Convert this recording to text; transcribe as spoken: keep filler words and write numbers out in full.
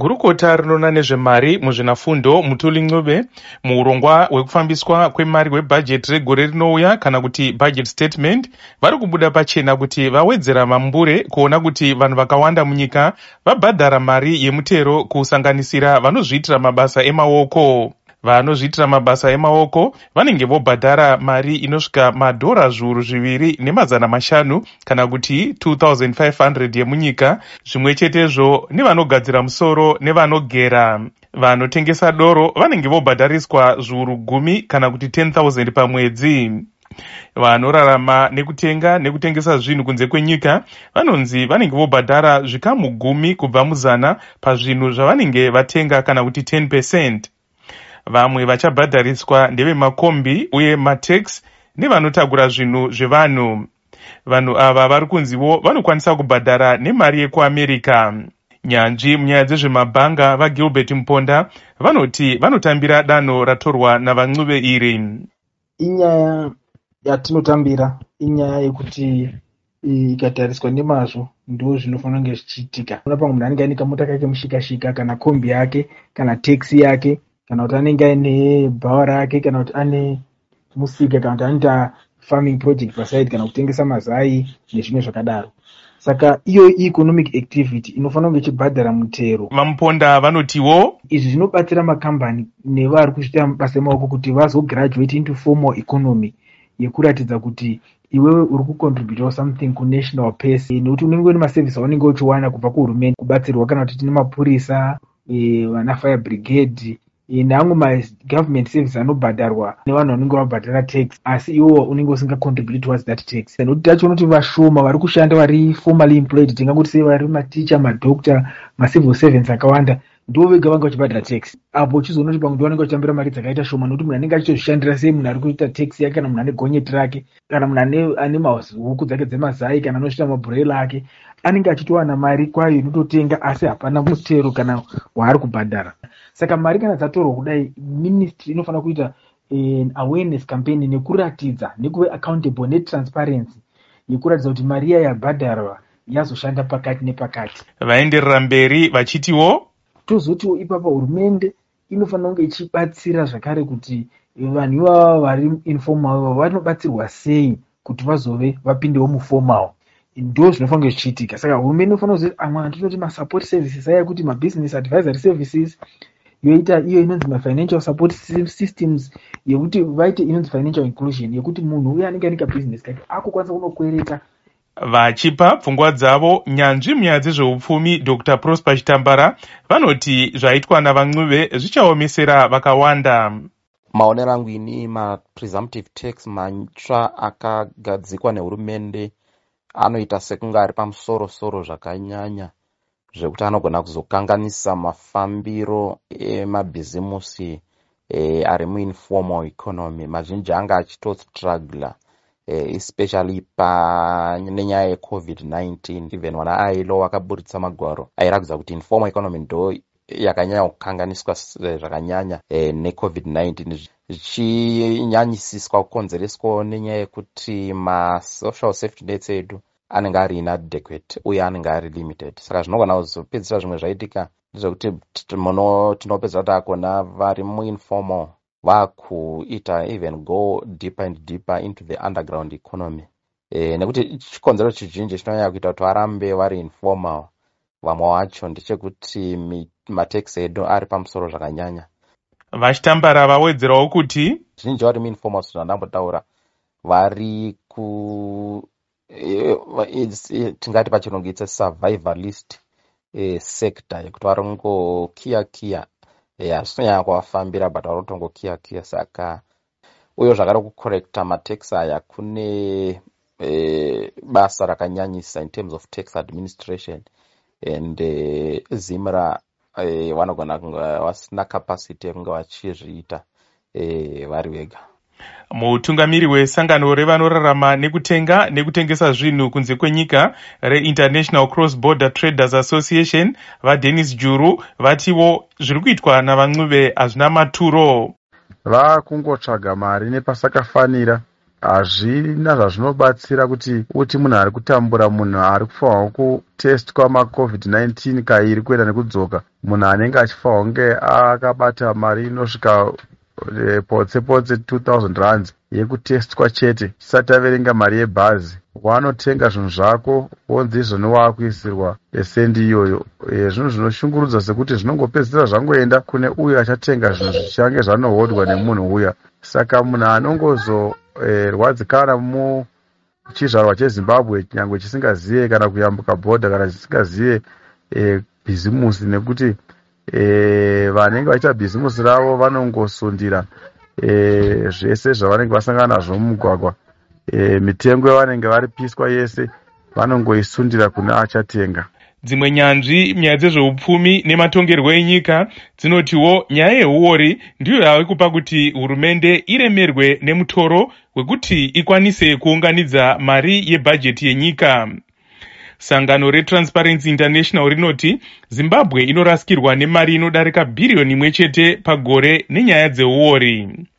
Gurukota rinoona nezvemari muzvinafundo Mutuli Ncube muurongwa hwekufambiswa kwemari hwebhajeti regore rinouya kana kuti budget statement vari kubuda pachena kuti vawedzera mambure kuona kuti vanhu vakawanda munyika vabhadhara mari yemutero kusanganisira vanozviitira mabasa emaoko. Vanozviitira mabasa emaoko vanenge vobhadhara mari inosvika madhora zviuru zviviri nemazana mashanu kana kuti two thousand five hundred yemunyika, zvimwe chetezvo nevanogadzira musoro nevanogera. Vanotengesa doro vanenge vobhadhariswa zviuru gumi kana kuti ten thousand pamwedzi. Vanorarama nekutenga nekutengesa zvinhu kunze kwenyika vanonzi vanenge vobhadhara zvikamu gumi kubva muzana pazvinhu zvavanenge vatenga kana kuti ten percent. Vamwe vachabhadhariswa ndevemakombi uye matex nevanotagura zvinhu zvevanhu. Vanhu ava vari kunzivo vanokwanisa kubhadhara nemari yekuAmerica. Nyanzvi munyaya dzezvemabhanga vaGilbert Mponda vanoti vanotambira danho ratorwa navaNcube iri. Inyaya yatinotambira inyaya yekuti ikatariswa nemazvo ndo zvinofanira kunge zvichiitika. Kuna pamwe munhu anenge ane kamota kake mushikashika kana kombi yake kana taxi yake kana kuti anenge ane bhawa rake kana kuti ane musika kana kuti anoita farming project paside kana kutengesa mazai nezvimwe zvakadaro. Saka iyo economic activity inofanira kunge ichibhadhara mutero. Vamponda vanotiwo izvi zvinobatsira makambani nevari kuzviita mabasa emaoko kuti vazograduate into formal economy yekuratidza kuti iwewe uri kucontribute something kunational pace, nekuti unenge une maservice aunenge uchiwana kubva kuhurumende kubatsirwa kana kuti tine mapurisa, vana fire brigade neamwe ma-government service anobhadharwa nevanhu vanenge vabhadhara tax, asi iwo unenge usinga contribute towards that tax. Nekuti tachiona kuti vashoma vari kushanda vari formally employed, tingangoti sei vari maticha, madoctor, macivil servants akawanda ndo vega vanga vachibhadhara tax. Apo uchizoona kuti pamwe vanenge vachitambira mari dzakaita shoma nokuti munhu anenge achitozvishandira sei munhu ari kuita tax yake kana munhu ane gonyeti rake kana munhu ane ane huku dzake dzemazai kana anoshita mabhurela ake anenge achitowana mari kwayo inototenga asi hapana mutero kana waari kubhadhara. Saka mari kana dzatorwa kudai, ministry inofanira kuita an awareness campaign nekuratidza nekuve accountable netransparency yekuratidza kuti mari iya yabhadharwa yazoshanda pakati nepakati. Vaenderera mberi vachitiwo tozotiwo ipapo hurumende inofanira kunge ichibatsira zvakare kuti vanhu ivava vari informal vanobatsirwa sei kuti vazove vapindewo muformal. Ndo zvinofanira zvichiitika. Saka hurumende inofanira kuziva amwe antinoti masupport services aya kuti mabusiness advisory services yoita iyo inonzi mafinancial support systems yekuti vaite inonzi financial inclusion yekuti munhu uye anenge ane kabusiness kake akukwanisa kunokwereta. Vachipa pfungwa dzavo nyanzvi munyaya dzezveupfumi Doctor Prosper Chitambara vanoti zvaitwa navaNcube zvichaomesera vakawanda. Maonero angu ini ma-presumptive tax matsva akagadzikwa nehurumende anoita sekunge ari pamusoro-soro zvakanyanya zvekuti anogona kuzokanganisa mafambiro emabhizimusi e, ari muinformal economy. Mazhinji anga achitostrugla e, especially pa nenyaya yecovid nineteen. Even wana ailo wakaburitsa magwaro airatidza kuti informal economy ndo yakanyanya kukanganiswa zvakanyanya e, necovid nineteen, zvichinyanyisiswa kukonzereswa nenyaya yekuti ma-social safety nets edu anenge ari inadequate uye anenge ari limited. Saka zvinogona kuzopedzisira zvimwe zvaitika zvekuti tinopedzisira takona vari muinformal vakuita even go deeper and deeper into the underground economy e, nekuti chikonzero chizhinji chinonyanya kuita kuti varambe vari informal. Vamwe vacho ndechekuti matex edu ari pamusoro zvakanyanya. Vachitambara vawedzerawo kuti zhinji vari muinformal zvandambotaura vari ku tingati pachirungu it's a survivalist eh, sector yekuti vari kungokiya kiya hazvinonyanya kuvafambira but vari kutongokiya kiya. Saka uye zvakare kucorrecta matex aya kune eh, basa rakanyanyisa in terms of tax administration and eh, zimra eh, vanogona kunge vasina capacity yekunge vachizviita eh, vari vega. Mutungamiri wesangano revanorarama nekutenga nekutengesa zvinhu kunze kwenyika reInternational Cross Border Traders Association vaDennis Juru vatiwo zviri kuitwa navaNcube hazvina maturo. Vakungotsvaga mari nepasakafanira hazvina zvazvinobatsira kuti uti munhu ari kutambura, munhu ari kufanirwa kutestwa macovid nineteen kairi kuenda nekudzoka, munhu anenge achifanirwa kunge akabata mari inosvika potse potse two thousand rands yekutestwa chete chisati averenga mari yebhazi, wanotenga zvinhu zvako wonzi izvoni waakuisirwa esendi iyoyo. E, zvinhu zvinoshungurudza sekuti zvinongopedzisira zvangoenda kune uyo achatenga zvinhu zvichange zvanohodwa nemunhu uya. Saka munhu anongozorwadzikana e, muchizvarwa chezimbabwe nyangwe chisingazive kana kuyambuka bhodha kana chisingazive e, bhizimusi, nekuti e, vanenge vachiita bhizimusi ravo vanongosundira e, zvese zvavanenge vasangana nazvo mumugwagwa. E, mitengo yavanenge varipiswa yese vanongoisundira kuna achatenga. Dzimwe nyanzvi nyaya dzezveupfumi nematongerwo enyika dzinotiwo nyaya yeuori ndiyo yave kupa kuti hurumende iremerwe nemutoro wekuti ikwanise kuunganidza mari yebhajeti yenyika. Sangano reTransparency International rinoti Zimbabwe inorasikirwa nemari inodarika bhiriyoni imwe chete pagore nenyaya dzeuori.